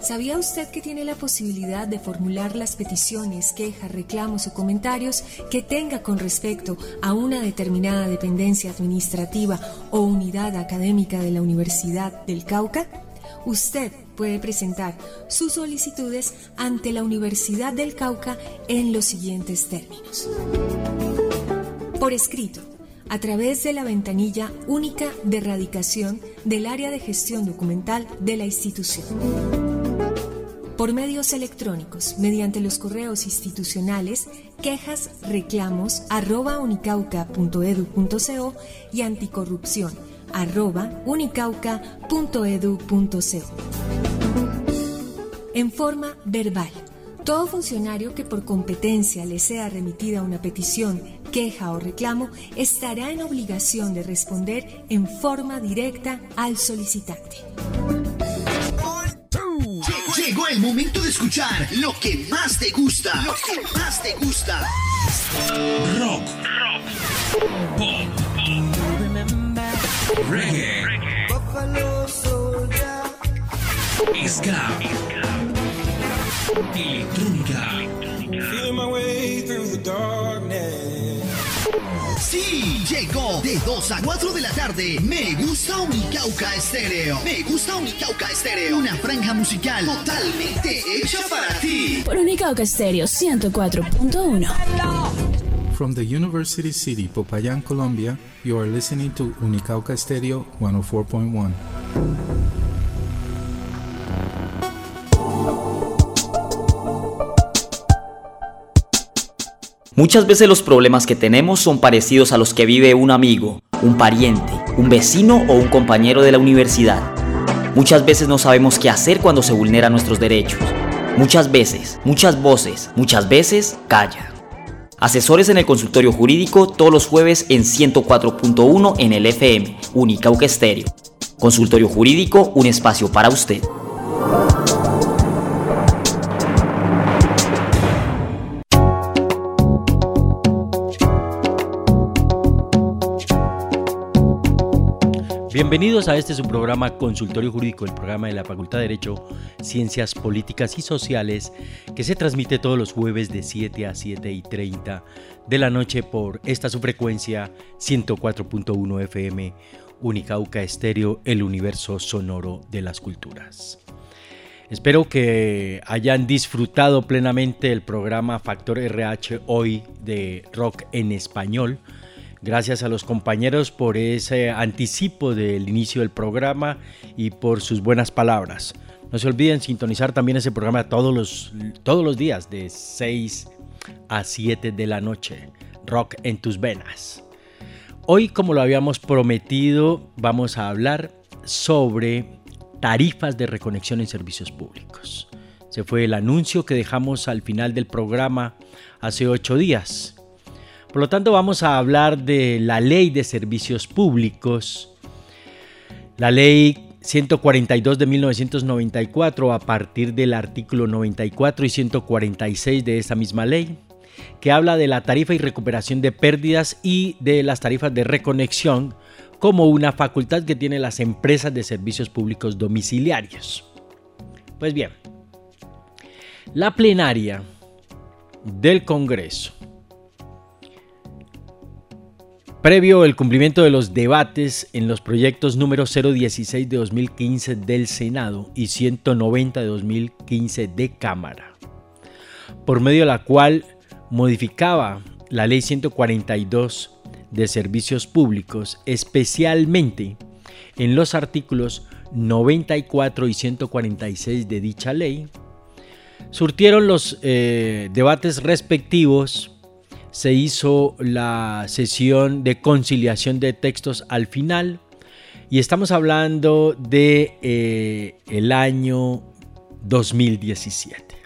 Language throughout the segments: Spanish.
¿Sabía usted que tiene la posibilidad de formular las peticiones, quejas, reclamos o comentarios que tenga con respecto a una determinada dependencia administrativa o unidad académica de la Universidad del Cauca? Usted puede presentar sus solicitudes ante la Universidad del Cauca en los siguientes términos. Por escrito, a través de la ventanilla única de radicación del área de gestión documental de la institución. Por medios electrónicos, mediante los correos institucionales quejas-reclamos@unicauca.edu.co y anticorrupción@unicauca.edu.co. En forma verbal, todo funcionario que por competencia le sea remitida una petición, queja o reclamo estará en obligación de responder en forma directa al solicitante. Llegó el momento de escuchar lo que más te gusta. Rock. Pop. Reggae. Ska. Electrónica. Sí, llegó de 2 a 4 de la tarde. Me gusta Unicauca Estéreo. Una franja musical totalmente hecha para ti. Por Unicauca Estéreo 104.1. From the University City, Popayán, Colombia, you are listening to Unicauca Estéreo 104.1. Muchas veces los problemas que tenemos son parecidos a los que vive un amigo, un pariente, un vecino o un compañero de la universidad. Muchas veces no sabemos qué hacer cuando se vulneran nuestros derechos. Muchas veces, muchas voces, muchas veces, calla. Asesores en el consultorio jurídico todos los jueves en 104.1 en el FM, Unicauca Estéreo. Consultorio jurídico, un espacio para usted. Bienvenidos a su programa Consultorio Jurídico, el programa de la Facultad de Derecho, Ciencias Políticas y Sociales, que se transmite todos los jueves de 7 a 7:30 de la noche por esta su frecuencia 104.1 FM, Unicauca Estéreo, el universo sonoro de las culturas. Espero que hayan disfrutado plenamente el programa Factor RH hoy de Rock en Español. Gracias a los compañeros por ese anticipo del inicio del programa y por sus buenas palabras. No se olviden sintonizar también ese programa todos los días de 6 a 7 de la noche. Rock en tus venas. Hoy, como lo habíamos prometido, vamos a hablar sobre tarifas de reconexión en servicios públicos. Ese fue el anuncio que dejamos al final del programa hace 8 días. Por lo tanto, vamos a hablar de la Ley de Servicios Públicos, la Ley 142 de 1994, a partir del artículo 94 y 146 de esta misma ley, que habla de la tarifa y recuperación de pérdidas y de las tarifas de reconexión como una facultad que tienen las empresas de servicios públicos domiciliarios. Pues bien, la plenaria del Congreso, previo el cumplimiento de los debates en los proyectos número 016 de 2015 del Senado y 190 de 2015 de Cámara, por medio de la cual modificaba la Ley 142 de Servicios Públicos, especialmente en los artículos 94 y 146 de dicha ley, surtieron los debates respectivos. Se hizo la sesión de conciliación de textos al final y estamos hablando de el año 2017.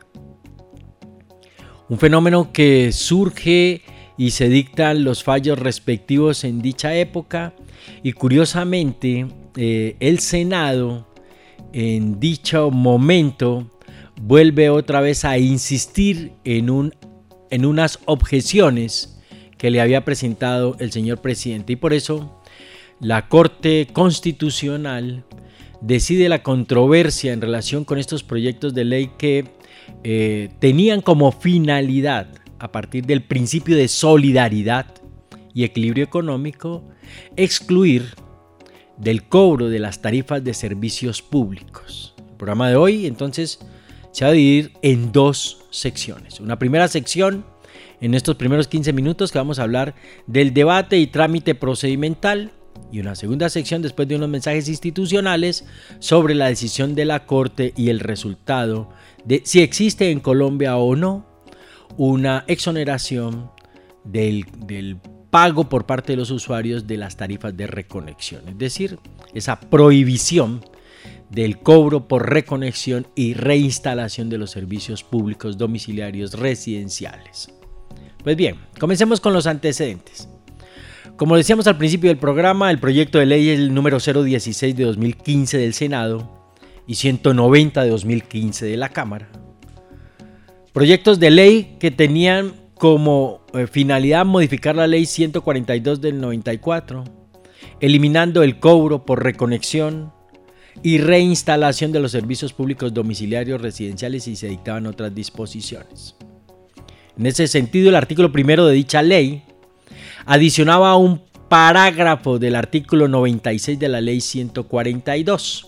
Un fenómeno que surge y se dictan los fallos respectivos en dicha época y curiosamente el Senado en dicho momento vuelve otra vez a insistir en unas objeciones que le había presentado el señor presidente y por eso la Corte Constitucional decide la controversia en relación con estos proyectos de ley que tenían como finalidad, a partir del principio de solidaridad y equilibrio económico, excluir del cobro de las tarifas de servicios públicos. El programa de hoy, entonces, se va a dividir en dos secciones. Una primera sección, en estos primeros 15 minutos, que vamos a hablar del debate y trámite procedimental, y una segunda sección después de unos mensajes institucionales sobre la decisión de la Corte y el resultado de si existe en Colombia o no una exoneración del pago por parte de los usuarios de las tarifas de reconexión, es decir, esa prohibición del cobro por reconexión y reinstalación de los servicios públicos domiciliarios residenciales. Pues bien, comencemos con los antecedentes. Como decíamos al principio del programa, el proyecto de ley es el número 016 de 2015 del Senado y 190 de 2015 de la Cámara. Proyectos de ley que tenían como finalidad modificar la ley 142 del 94, eliminando el cobro por reconexión y reinstalación de los servicios públicos domiciliarios residenciales, y se dictaban otras disposiciones. En ese sentido, el artículo primero de dicha ley adicionaba un parágrafo del artículo 96 de la ley 142.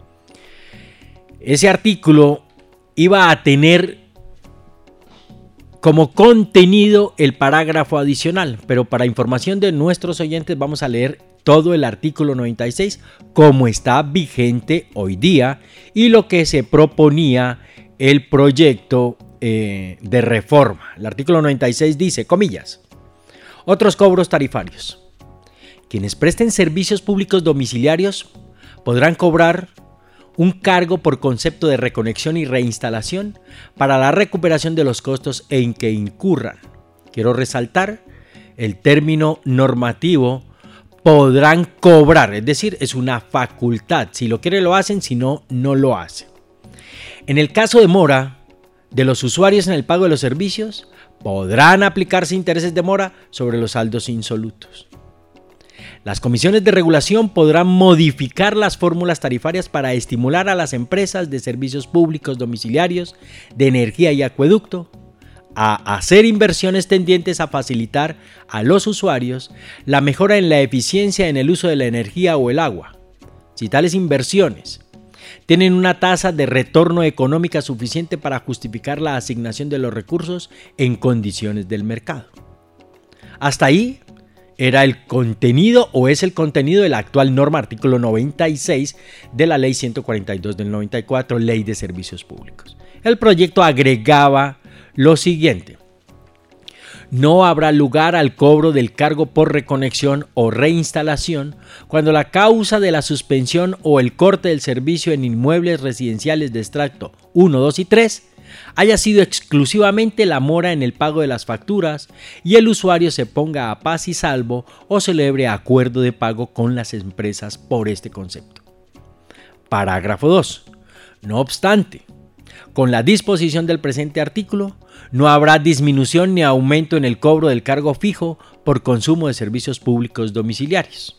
Ese artículo iba a tener como contenido el parágrafo adicional, pero para información de nuestros oyentes vamos a leer todo el artículo 96 como está vigente hoy día y lo que se proponía el proyecto de reforma. El artículo 96 dice, comillas, otros cobros tarifarios. Quienes presten servicios públicos domiciliarios podrán cobrar un cargo por concepto de reconexión y reinstalación para la recuperación de los costos en que incurran. Quiero resaltar el término normativo podrán cobrar, es decir, es una facultad. Si lo quieren lo hacen, si no, no lo hacen. En el caso de mora de los usuarios en el pago de los servicios, podrán aplicarse intereses de mora sobre los saldos insolutos. Las comisiones de regulación podrán modificar las fórmulas tarifarias para estimular a las empresas de servicios públicos domiciliarios, de energía y acueducto a hacer inversiones tendientes a facilitar a los usuarios la mejora en la eficiencia en el uso de la energía o el agua. Si tales inversiones tienen una tasa de retorno económica suficiente para justificar la asignación de los recursos en condiciones del mercado. Hasta ahí era el contenido o es el contenido de la actual norma artículo 96 de la ley 142 del 94, ley de servicios públicos. El proyecto agregaba lo siguiente: no habrá lugar al cobro del cargo por reconexión o reinstalación cuando la causa de la suspensión o el corte del servicio en inmuebles residenciales de extracto 1, 2 y 3 haya sido exclusivamente la mora en el pago de las facturas y el usuario se ponga a paz y salvo o celebre acuerdo de pago con las empresas por este concepto. Parágrafo 2. No obstante, con la disposición del presente artículo, no habrá disminución ni aumento en el cobro del cargo fijo por consumo de servicios públicos domiciliarios.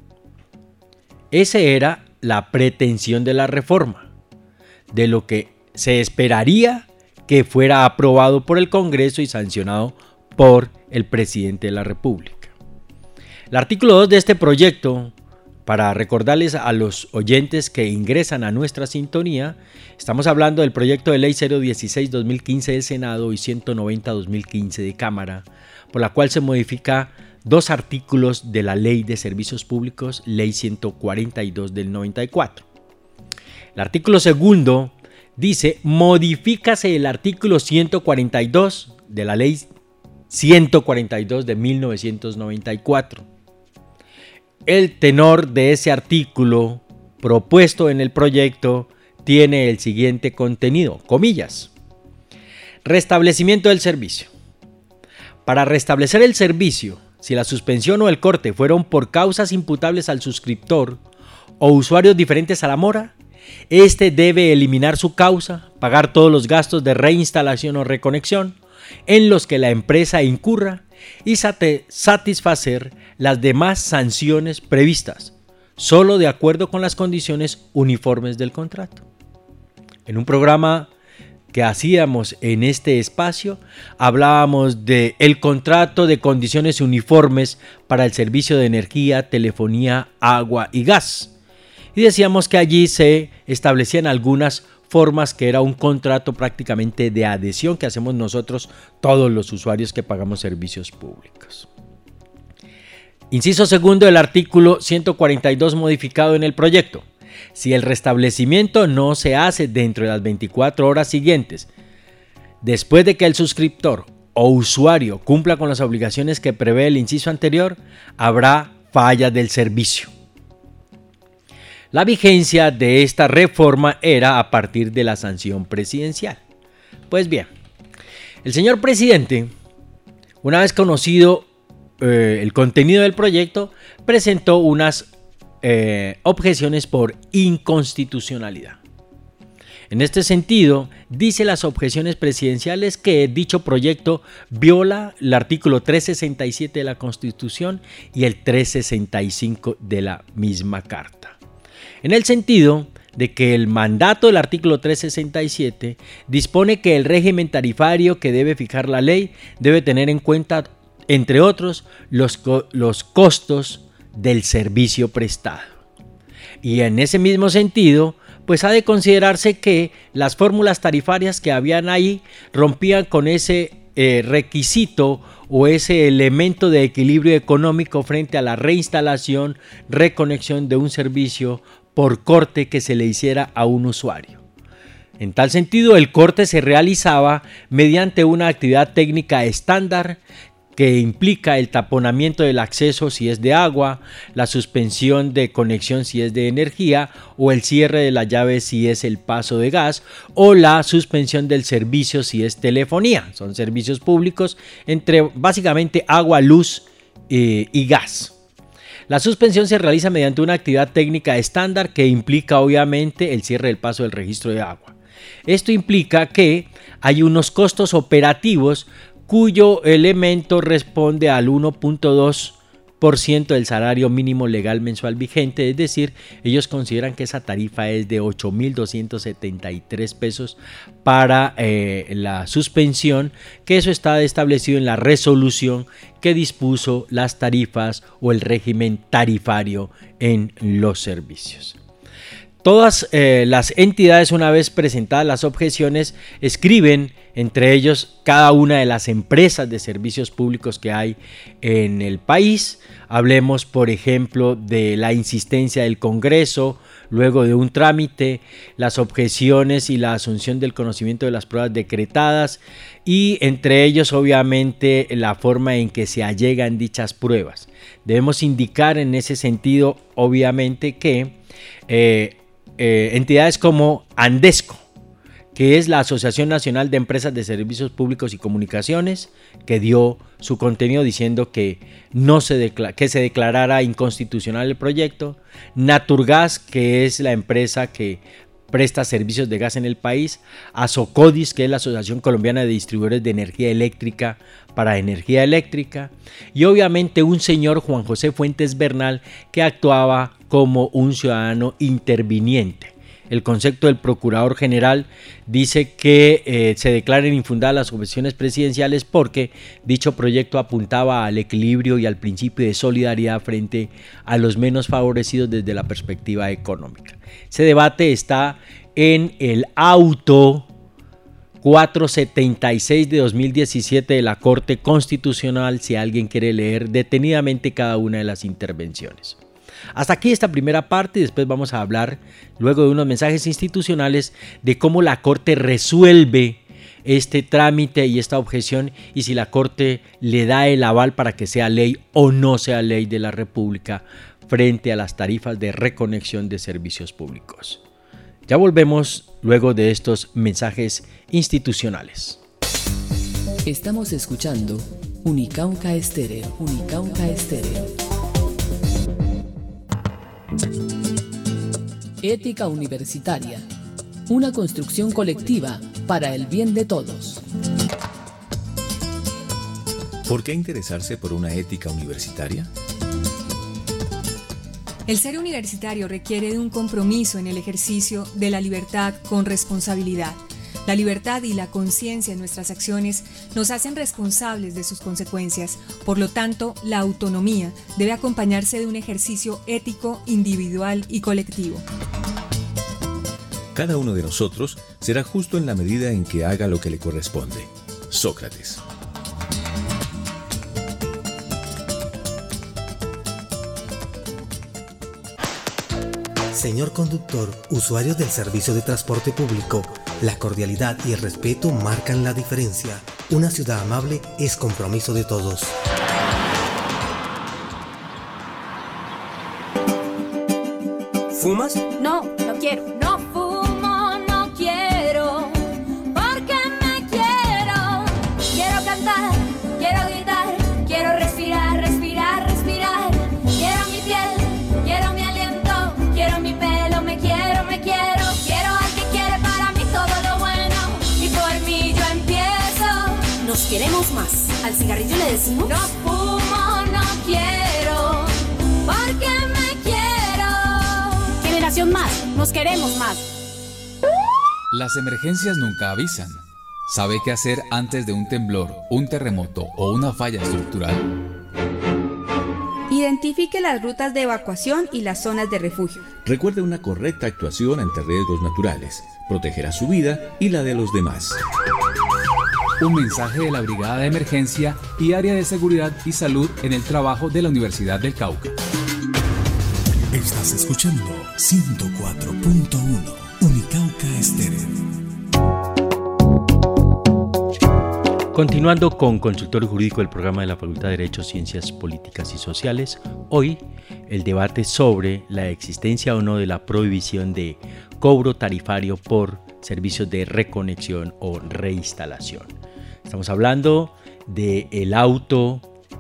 Esa era la pretensión de la reforma, de lo que se esperaría que fuera aprobado por el Congreso y sancionado por el presidente de la República. El artículo 2 de este proyecto, para recordarles a los oyentes que ingresan a nuestra sintonía, estamos hablando del proyecto de ley 016-2015 de Senado y 190-2015 de Cámara, por la cual se modifica dos artículos de la Ley de Servicios Públicos, Ley 142 del 94. El artículo segundo dice, modifícase el artículo 142 de la Ley 142 de 1994. El tenor de ese artículo propuesto en el proyecto tiene el siguiente contenido, comillas. Restablecimiento del servicio. Para restablecer el servicio, si la suspensión o el corte fueron por causas imputables al suscriptor o usuarios diferentes a la mora, este debe eliminar su causa, pagar todos los gastos de reinstalación o reconexión en los que la empresa incurra y satisfacer las demás sanciones previstas, solo de acuerdo con las condiciones uniformes del contrato. En un programa que hacíamos en este espacio, hablábamos del contrato de condiciones uniformes para el servicio de energía, telefonía, agua y gas. Y decíamos que allí se establecían algunas formas que era un contrato prácticamente de adhesión que hacemos nosotros todos los usuarios que pagamos servicios públicos. Inciso segundo del artículo 142 modificado en el proyecto. Si el restablecimiento no se hace dentro de las 24 horas siguientes, después de que el suscriptor o usuario cumpla con las obligaciones que prevé el inciso anterior, habrá falla del servicio. La vigencia de esta reforma era a partir de la sanción presidencial. Pues bien, el señor presidente, una vez conocido el contenido del proyecto, presentó unas objeciones por inconstitucionalidad. En este sentido, dice las objeciones presidenciales que dicho proyecto viola el artículo 367 de la Constitución y el 365 de la misma Carta. En el sentido de que el mandato del artículo 367 dispone que el régimen tarifario que debe fijar la ley debe tener en cuenta, entre otros, los costos del servicio prestado. Y en ese mismo sentido, pues ha de considerarse que las fórmulas tarifarias que habían ahí rompían con ese requisito o ese elemento de equilibrio económico frente a la reinstalación, reconexión de un servicio por corte que se le hiciera a un usuario. En tal sentido, el corte se realizaba mediante una actividad técnica estándar que implica el taponamiento del acceso si es de agua, la suspensión de conexión si es de energía, o el cierre de la llave si es el paso de gas, o la suspensión del servicio si es telefonía. Son servicios públicos entre básicamente agua, luz y gas. La suspensión se realiza mediante una actividad técnica estándar que implica obviamente el cierre del paso del registro de agua. Esto implica que hay unos costos operativos cuyo elemento responde al 1.2% del salario mínimo legal mensual vigente, es decir, ellos consideran que esa tarifa es de 8.273 pesos para la suspensión, que eso está establecido en la resolución que dispuso las tarifas o el régimen tarifario en los servicios. Todas las entidades, una vez presentadas las objeciones, escriben entre ellos cada una de las empresas de servicios públicos que hay en el país. Hablemos, por ejemplo, de la insistencia del Congreso, luego de un trámite, las objeciones y la asunción del conocimiento de las pruebas decretadas y entre ellos, obviamente, la forma en que se allegan dichas pruebas. Debemos indicar en ese sentido, obviamente, que entidades como Andesco, que es la Asociación Nacional de Empresas de Servicios Públicos y Comunicaciones, que dio su contenido diciendo que se declarara inconstitucional el proyecto. Naturgas, que es la empresa que presta servicios de gas en el país. Asocodis, que es la Asociación Colombiana de Distribuidores de Energía Eléctrica para Energía Eléctrica. Y obviamente un señor, Juan José Fuentes Bernal, que actuaba como un ciudadano interviniente. El concepto del Procurador General dice que se declaren infundadas las objeciones presidenciales porque dicho proyecto apuntaba al equilibrio y al principio de solidaridad frente a los menos favorecidos desde la perspectiva económica. Ese debate está en el auto 476 de 2017 de la Corte Constitucional, si alguien quiere leer detenidamente cada una de las intervenciones. Hasta aquí esta primera parte y después vamos a hablar, luego de unos mensajes institucionales, de cómo la Corte resuelve este trámite y esta objeción y si la Corte le da el aval para que sea ley o no sea ley de la República frente a las tarifas de reconexión de servicios públicos. Ya volvemos luego de estos mensajes institucionales. Estamos escuchando Unicauca Estéreo. Unicauca Estéreo. Ética universitaria. Una construcción colectiva para el bien de todos. ¿Por qué interesarse por una ética universitaria? El ser universitario requiere de un compromiso en el ejercicio de la libertad con responsabilidad. La libertad y la conciencia en nuestras acciones nos hacen responsables de sus consecuencias. Por lo tanto, la autonomía debe acompañarse de un ejercicio ético, individual y colectivo. Cada uno de nosotros será justo en la medida en que haga lo que le corresponde. Sócrates. Señor conductor, usuarios del servicio de transporte público, la cordialidad y el respeto marcan la diferencia. Una ciudad amable es compromiso de todos. ¿Fumas? No, no quiero. No fumo, no quiero, porque me quiero. Quiero cantar, quiero gritar, quiero respirar, respirar, respirar. Quiero mi piel, quiero mi aliento, quiero mi pelo, me quiero, me quiero. Quiero al que quiere para mí todo lo bueno y por mí yo empiezo. Nos queremos más. ¿Al cigarrillo le decimos? No fumo, no quiero, porque me quiero. Generación Más, nos queremos más. Las emergencias nunca avisan. ¿Sabe qué hacer antes de un temblor, un terremoto o una falla estructural? Identifique las rutas de evacuación y las zonas de refugio. Recuerde una correcta actuación ante riesgos naturales. Protegerá su vida y la de los demás. Un mensaje de la Brigada de Emergencia y Área de Seguridad y Salud en el Trabajo de la Universidad del Cauca. Estás escuchando 104.1 Unicauca Estéreo. Continuando con Consultorio Jurídico del programa de la Facultad de Derecho, Ciencias Políticas y Sociales, hoy el debate sobre la existencia o no de la prohibición de cobro tarifario por servicios de reconexión o reinstalación. Estamos hablando del auto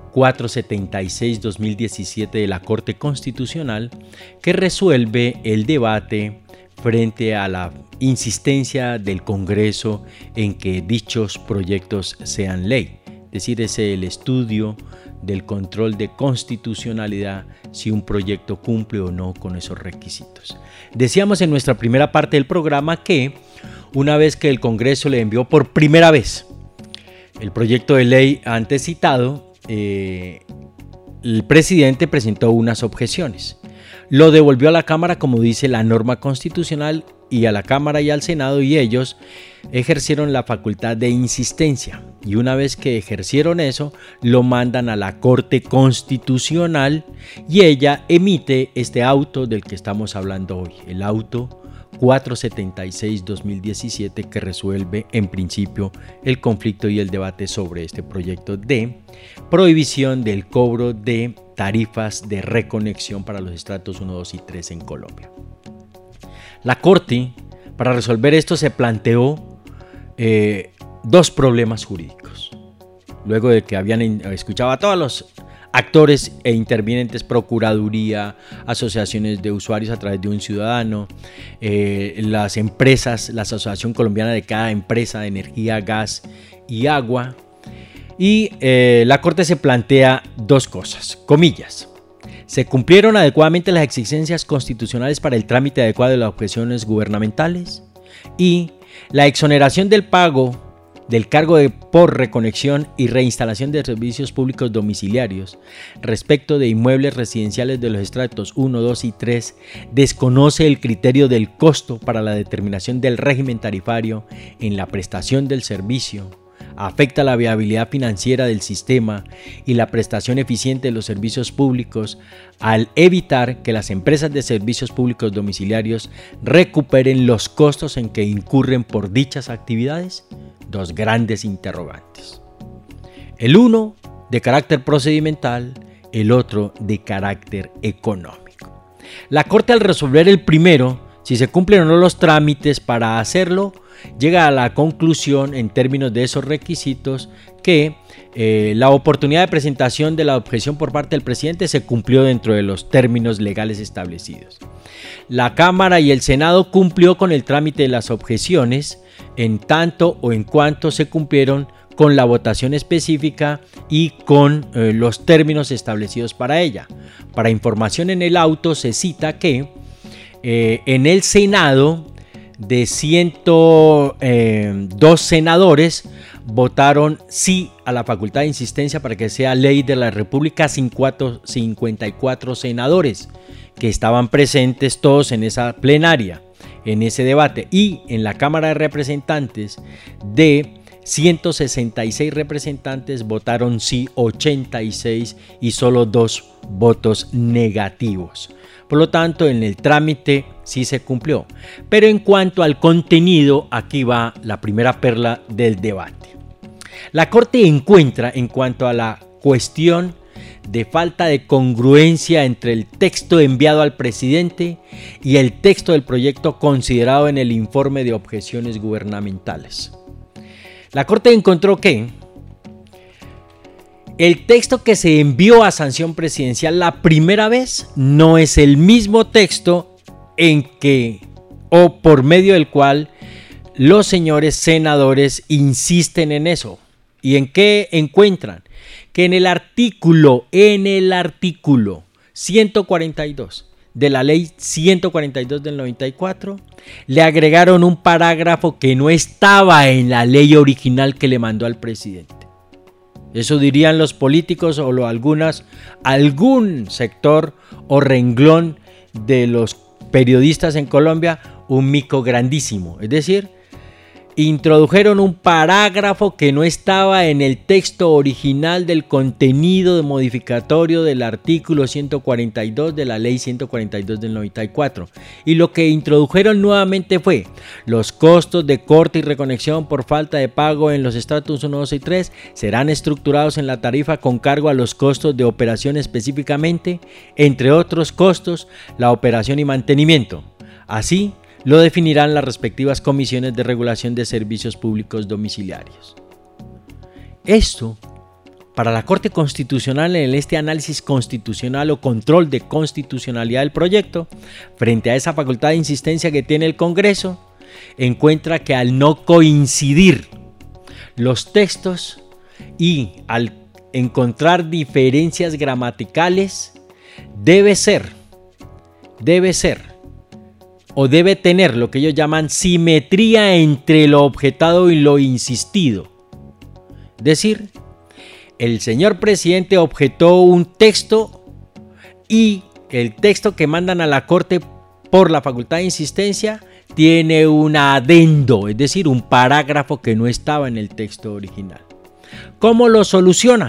476-2017 de la Corte Constitucional que resuelve el debate frente a la insistencia del Congreso en que dichos proyectos sean ley. Es decir, es el estudio del control de constitucionalidad si un proyecto cumple o no con esos requisitos. Decíamos en nuestra primera parte del programa que una vez que el Congreso le envió por primera vez el proyecto de ley antes citado, el presidente presentó unas objeciones. Lo devolvió a la Cámara como dice la norma constitucional y a la Cámara y al Senado, y ellos ejercieron la facultad de insistencia, y una vez que ejercieron eso lo mandan a la Corte Constitucional y ella emite este auto del que estamos hablando hoy, el auto 476-2017, que resuelve en principio el conflicto y el debate sobre este proyecto de prohibición del cobro de tarifas de reconexión para los estratos 1, 2 y 3 en Colombia. La Corte, para resolver esto, se planteó dos problemas jurídicos. Luego de que habían escuchado a todos los actores e intervinientes, Procuraduría, asociaciones de usuarios a través de un ciudadano, las empresas, la Asociación Colombiana de cada empresa de energía, gas y agua, y la Corte se plantea dos cosas, comillas. ¿Se cumplieron adecuadamente las exigencias constitucionales para el trámite adecuado de las objeciones gubernamentales? Y la exoneración del pago del cargo por reconexión y reinstalación de servicios públicos domiciliarios respecto de inmuebles residenciales de los estratos 1, 2 y 3 desconoce el criterio del costo para la determinación del régimen tarifario en la prestación del servicio, afecta la viabilidad financiera del sistema y la prestación eficiente de los servicios públicos al evitar que las empresas de servicios públicos domiciliarios recuperen los costos en que incurren por dichas actividades. Dos grandes interrogantes. El uno de carácter procedimental, el otro de carácter económico. La Corte, al resolver el primero, si se cumplen o no los trámites para hacerlo, llega a la conclusión en términos de esos requisitos que la oportunidad de presentación de la objeción por parte del presidente se cumplió dentro de los términos legales establecidos. La Cámara y el Senado cumplió con el trámite de las objeciones en tanto o en cuanto se cumplieron con la votación específica y con los términos establecidos para ella. Para información, en el auto se cita que en el Senado, de 102 senadores, votaron sí a la facultad de insistencia para que sea ley de la República, 54 senadores que estaban presentes todos en esa plenaria, en ese debate. Y en la Cámara de Representantes, de 166 representantes, votaron sí 86 y solo 2 votos negativos. Por lo tanto, en el trámite sí se cumplió. Pero en cuanto al contenido, aquí va la primera perla del debate. La Corte encuentra, en cuanto a la cuestión de falta de congruencia entre el texto enviado al presidente y el texto del proyecto considerado en el informe de objeciones gubernamentales. La Corte encontró que el texto que se envió a sanción presidencial la primera vez no es el mismo texto en que o por medio del cual los señores senadores insisten en eso. ¿Y en qué encuentran? Que en el artículo 142 de la ley 142 del 94 le agregaron un parágrafo que no estaba en la ley original que le mandó al presidente. Eso dirían los políticos o algún sector o renglón de los periodistas en Colombia, un mico grandísimo. Es decir, introdujeron un parágrafo que no estaba en el texto original del contenido modificatorio del artículo 142 de la ley 142 del 94. Y lo que introdujeron nuevamente fue: los costos de corte y reconexión por falta de pago en los estratos 1, 2 y 3 serán estructurados en la tarifa con cargo a los costos de operación, específicamente, entre otros costos, la operación y mantenimiento. Así lo definirán las respectivas comisiones de regulación de servicios públicos domiciliarios. Esto, para la Corte Constitucional, en este análisis constitucional o control de constitucionalidad del proyecto, frente a esa facultad de insistencia que tiene el Congreso, encuentra que al no coincidir los textos y al encontrar diferencias gramaticales, debe tener lo que ellos llaman simetría entre lo objetado y lo insistido. Es decir, el señor presidente objetó un texto y el texto que mandan a la Corte por la facultad de insistencia tiene un adendo, es decir, un parágrafo que no estaba en el texto original. ¿Cómo lo soluciona?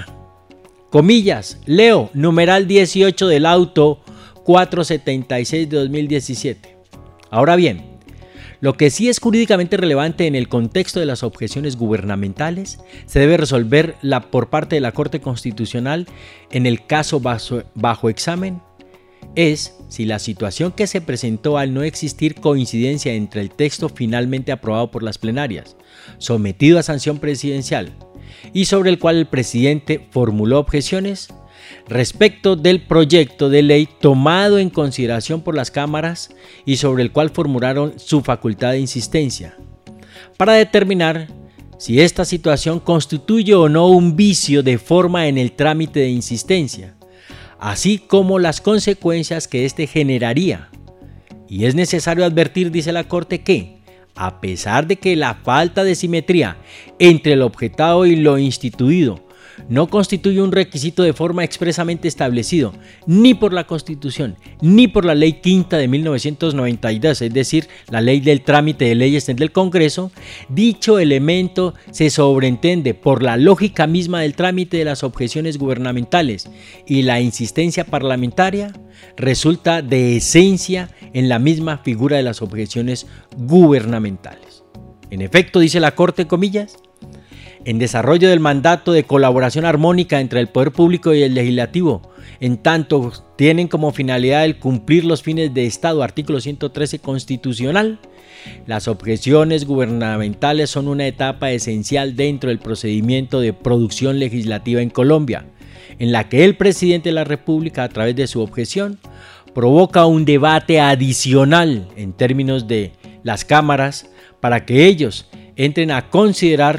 Comillas, leo, numeral 18 del auto 476 de 2017. Ahora bien, lo que sí es jurídicamente relevante en el contexto de las objeciones gubernamentales se debe resolver por parte de la Corte Constitucional en el caso bajo examen es si la situación que se presentó al no existir coincidencia entre el texto finalmente aprobado por las plenarias, sometido a sanción presidencial y sobre el cual el presidente formuló objeciones, respecto del proyecto de ley tomado en consideración por las cámaras y sobre el cual formularon su facultad de insistencia, para determinar si esta situación constituye o no un vicio de forma en el trámite de insistencia, así como las consecuencias que éste generaría. Y es necesario advertir, dice la Corte, que, a pesar de que la falta de simetría entre lo objetado y lo instituido no constituye un requisito de forma expresamente establecido ni por la Constitución ni por la Ley Quinta de 1992, es decir, la Ley del Trámite de Leyes del Congreso, dicho elemento se sobreentiende por la lógica misma del trámite de las objeciones gubernamentales y la insistencia parlamentaria resulta de esencia en la misma figura de las objeciones gubernamentales. En efecto, dice la Corte, comillas, en desarrollo del mandato de colaboración armónica entre el Poder Público y el Legislativo, en tanto tienen como finalidad el cumplir los fines de Estado, artículo 113 constitucional, las objeciones gubernamentales son una etapa esencial dentro del procedimiento de producción legislativa en Colombia, en la que el presidente de la República, a través de su objeción, provoca un debate adicional en términos de las cámaras para que ellos entren a considerar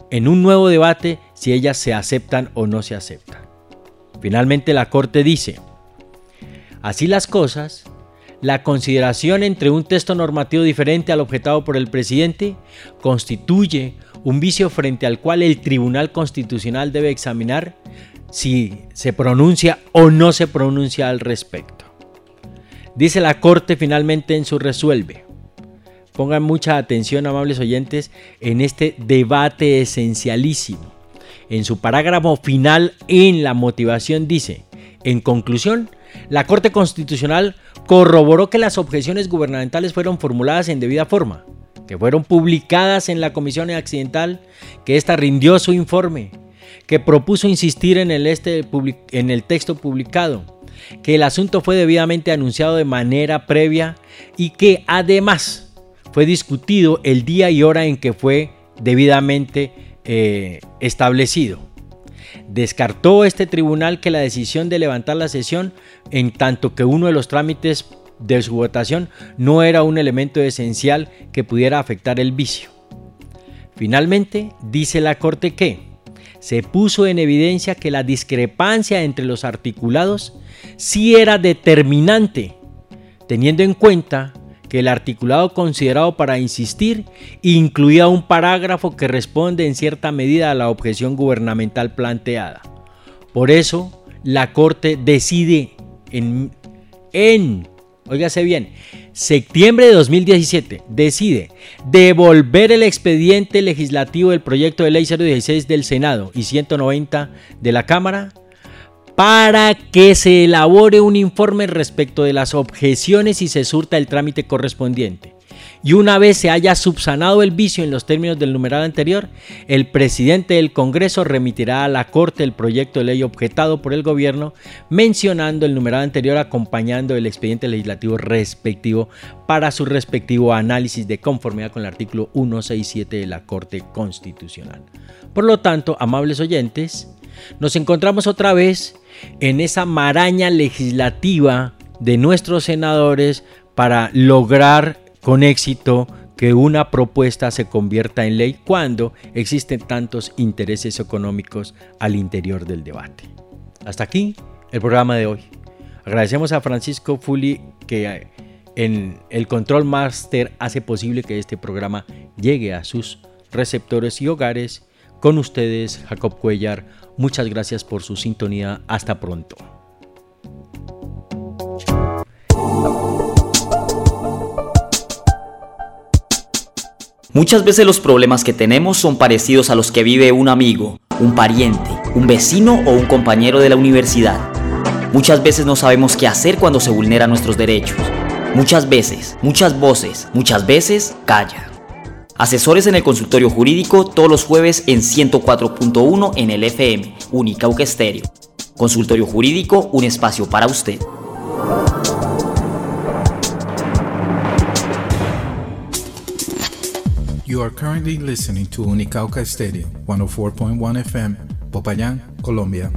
en un nuevo debate si ellas se aceptan o no se aceptan. Finalmente la Corte dice: así las cosas, la consideración entre un texto normativo diferente al objetado por el presidente constituye un vicio frente al cual el Tribunal Constitucional debe examinar si se pronuncia o no se pronuncia al respecto. Dice la Corte finalmente en su resuelve. Pongan mucha atención, amables oyentes, en este debate esencialísimo. En su parágrafo final, en la motivación, dice: en conclusión, la Corte Constitucional corroboró que las objeciones gubernamentales fueron formuladas en debida forma, que fueron publicadas en la Comisión Accidental, que ésta rindió su informe, que propuso insistir en el texto publicado, que el asunto fue debidamente anunciado de manera previa y que además fue discutido el día y hora en que fue debidamente establecido. Descartó este tribunal que la decisión de levantar la sesión, en tanto que uno de los trámites de su votación no era un elemento esencial que pudiera afectar el vicio. Finalmente, dice la Corte que se puso en evidencia que la discrepancia entre los articulados sí era determinante, teniendo en cuenta que el articulado considerado para insistir incluía un parágrafo que responde en cierta medida a la objeción gubernamental planteada. Por eso, la Corte decide óigase bien, septiembre de 2017, decide devolver el expediente legislativo del proyecto de ley 016 del Senado y 190 de la Cámara para que se elabore un informe respecto de las objeciones y se surta el trámite correspondiente. Y una vez se haya subsanado el vicio en los términos del numeral anterior, el presidente del Congreso remitirá a la Corte el proyecto de ley objetado por el gobierno, mencionando el numeral anterior acompañando el expediente legislativo respectivo para su respectivo análisis de conformidad con el artículo 167 de la Corte Constitucional. Por lo tanto, amables oyentes, nos encontramos otra vez en esa maraña legislativa de nuestros senadores para lograr con éxito que una propuesta se convierta en ley cuando existen tantos intereses económicos al interior del debate. Hasta aquí el programa de hoy. Agradecemos a Francisco Fuli que en el Control Master hace posible que este programa llegue a sus receptores y hogares. Con ustedes, Jacob Cuellar. Muchas gracias por su sintonía. Hasta pronto. Muchas veces los problemas que tenemos son parecidos a los que vive un amigo, un pariente, un vecino o un compañero de la universidad. Muchas veces no sabemos qué hacer cuando se vulneran nuestros derechos. Muchas veces, muchas voces, muchas veces callan. Asesores en el consultorio jurídico todos los jueves en 104.1 en el FM, Unicauca Estéreo. Consultorio jurídico, un espacio para usted. You are currently listening to Unicauca Estéreo, 104.1 FM, Popayán, Colombia.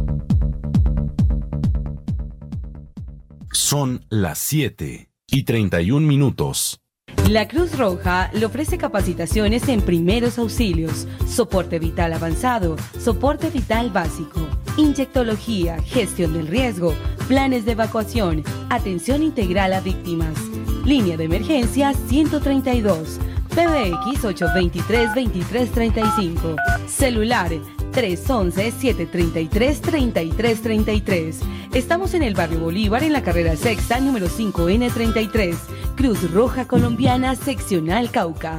Son las 7:31. La Cruz Roja le ofrece capacitaciones en primeros auxilios, soporte vital avanzado, soporte vital básico, inyectología, gestión del riesgo, planes de evacuación, atención integral a víctimas. Línea de emergencia 132, PBX 823-2335, celular 311-733-3333. Estamos en el barrio Bolívar, en la carrera sexta, número 5N33, Cruz Roja Colombiana, seccional Cauca.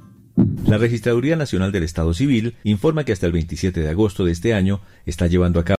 La Registraduría Nacional del Estado Civil informa que hasta el 27 de agosto de este año está llevando a cabo